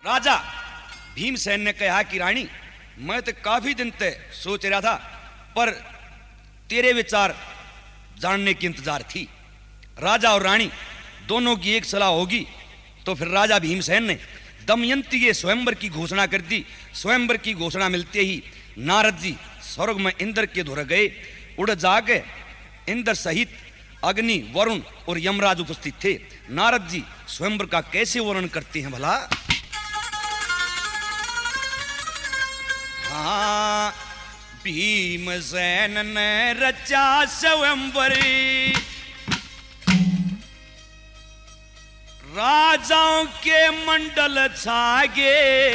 राजा भीमसेन ने कहा कि रानी, मैं तो काफी दिन से सोच रहा था, पर तेरे विचार जानने की इंतजार थी। राजा और रानी दोनों की एक सलाह होगी। तो फिर राजा भीमसेन ने दमयंती के स्वयंवर की घोषणा कर दी। स्वयंवर की घोषणा मिलते ही नारद जी स्वर्ग में इंद्र के धुर गए। उड़ जाके इंद्र सहित अग्नि, वरुण और यमराज उपस्थित थे। नारद जी स्वयंवर का कैसे वर्णन करते हैं भला? हाँ, भीमसेन ने रचा स्वयंवर, राजाओं के मंडल छागे।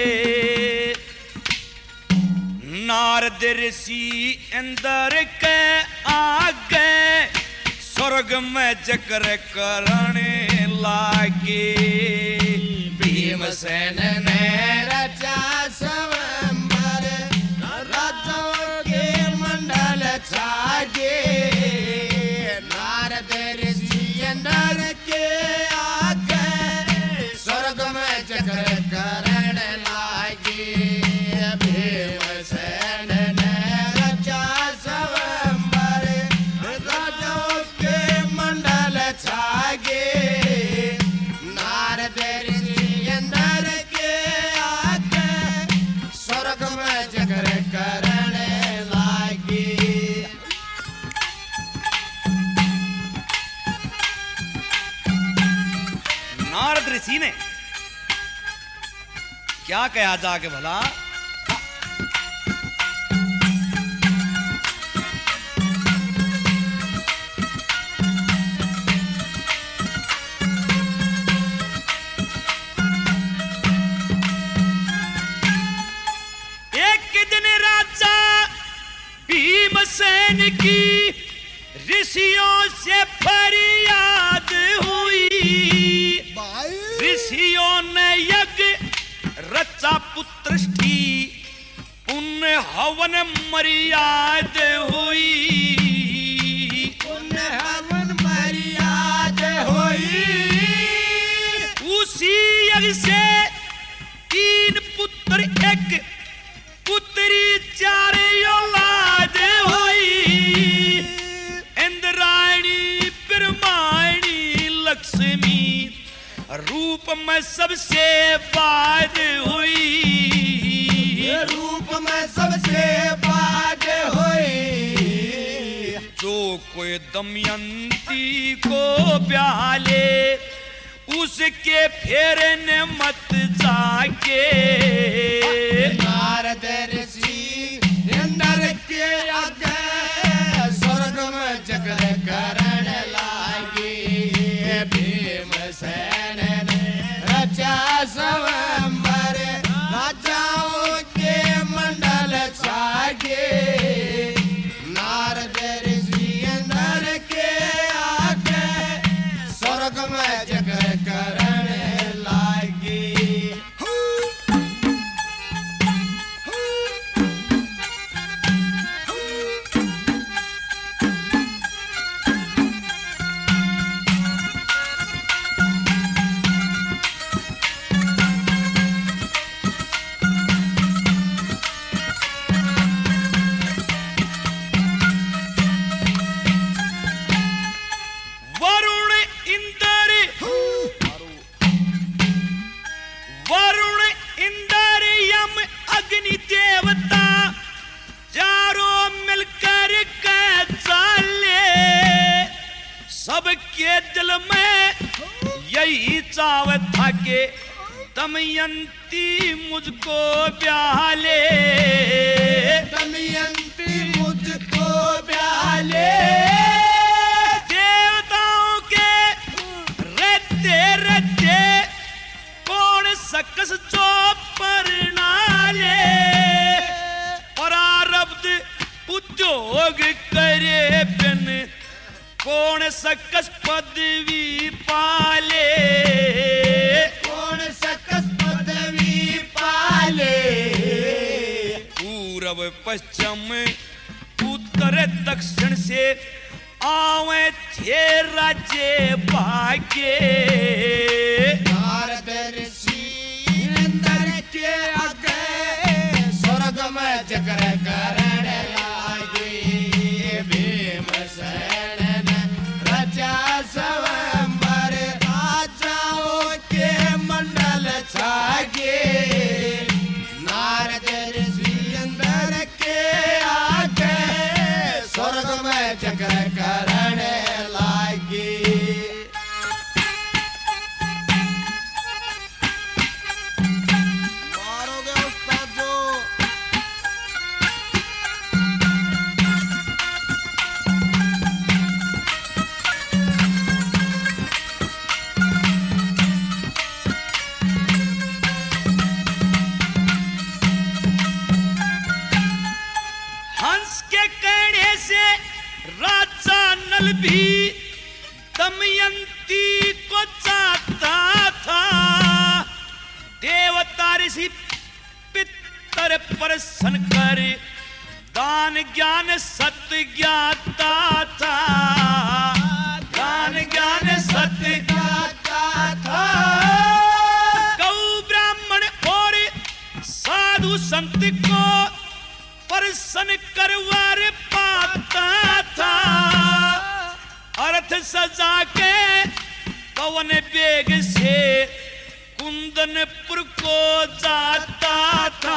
नारद ऋषि इंद्र के आगे स्वर्ग में चक्र करने लागे। भीमसेन ने रचा स्वयंवर, राजाओं के मंडल छागे। नारद ऋषि इंद्र के आगे स्वर्ग में चक्र करने लागे। भीमसेन ने रचा स्वयंवर, राजाओं के मंडल छागे। नारद ऋषि इंद्र के आगे स्वर्ग में चक्र करने लागे। नारद ऋषि ने क्या कहा जाके भला? भीमसेन की ऋषियों से फरियाद हुई। ऋषियों ने यज्ञ रचा, पुत्रष्टि पुण्य हवन मर्याद हुई। पुण्य हवन मर्याद हुई। उसी यज्ञ से 3 पुत्र, 1 पुत्री, 4 औलाद हुई। इंद्राणी, ब्रह्माणी, लक्ष्मी रूप में सबसे बाद हुई। रूप में सबसे बाद हुई। जो कोई दमयंती को ब्याह ले, उसके फेरने मत जाके। नारद ऋषि इंद्र के आगे स्वर्ग में चक्र करने लागे। भीमसेन ने रचा स्वयंवर, राजाओं के मंडल छागे। नारद ऋषि इंद्र के आगे स्वर्ग में चक्र करने लागे। वरुण, इंद्र, यम, अग्नि देवता चारों मिलकर के चाले। सबके दिल में यही चाव था कि दमयंती मुझको ब्याह ले। दमयंती मुझको ब्याह ले। देवताओं के रहते रहते कौन सकस जो परनाले। प्रारब्ध उद्योग करे बिन कौन सकस पदवी पाले। कौन सकस पदवी पाले। पूर्व पश्चिम उत्तर दक्षिण से आवे थे राज्य भाग्य। नारद ऋषि इंद्र नल भी दमयंती को चाहता था। देवता ऋषि पितर प्रसन्न कर दान ज्ञान सत्य ज्ञाता था। दान ज्ञान सत्य ज्ञाता था। गौ ब्राह्मण और साधु संत को प्रसन्न करवार पाता था। अर्थ सजा के पवन बेग से कुंदनपुर को जाता था।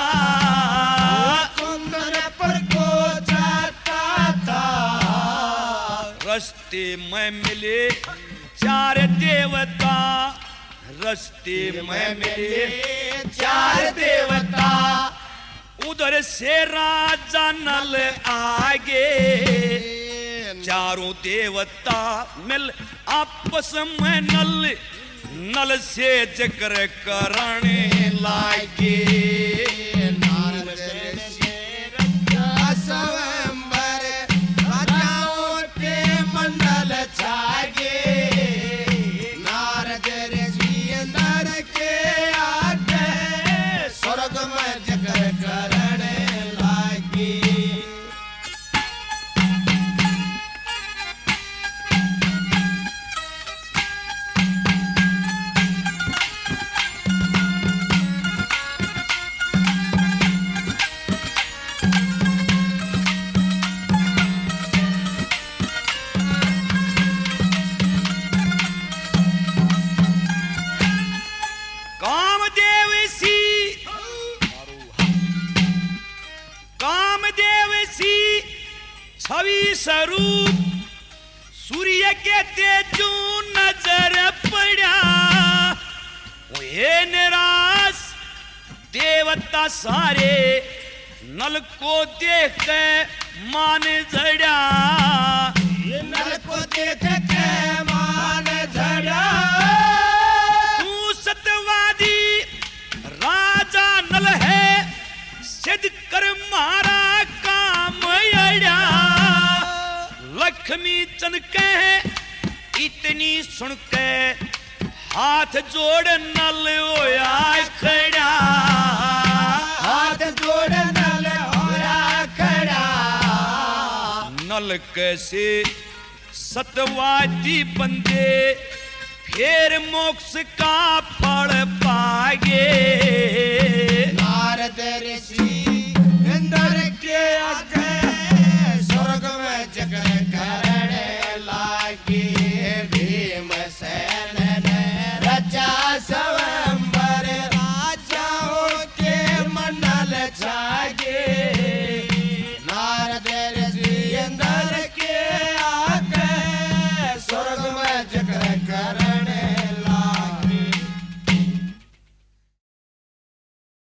कुंदनपुर को जाता था। रस्ते में मिले चार देवता। रस्ते में मिले चार देवता। उधर से राजा नल आगे। चारों देवता मिल आपस में नल से जिक्र करने लागे। नारद से रचा स्वयंवर राजाओं के मंडल छागे। नारद ऋषि नर के आगे स्वर्ग में जिक्र करने लागे। छवि स्वरूप सूर्य के तेजू नजर पड़ा। ये निराश देवता सारे नल को देख के मान झड़ा। नल को देख के मान झड़ा। तू सत्यवादी राजा नल है सिद्ध कर मारा काम अड़ा। लक्ष्मी चंद के इतनी सुन के हाथ जोड़ नल होया खड़ा। हाथ जोड़ नल होया खड़ा। नल कैसे सत्यवादी बंदे फिर मोक्ष का फल